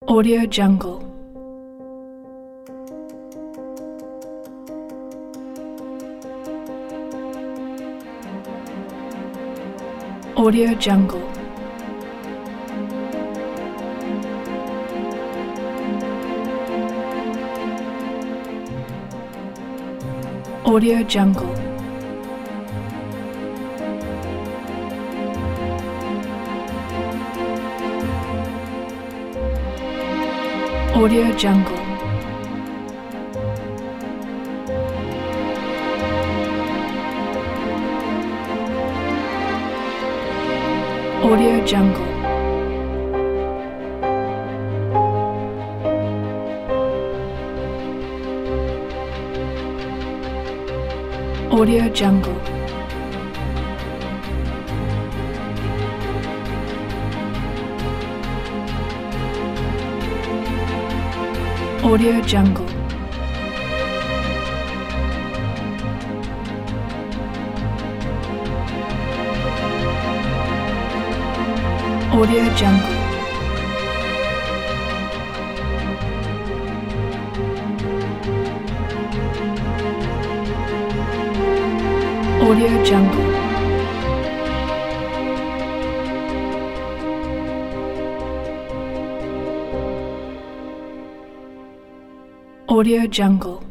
Audio Jungle. Audio Jungle. Audio Jungle. Audio Jungle. Audio Jungle. Audio Jungle. Audio Jungle. Audio Jungle. Audio Jungle. Audio Jungle.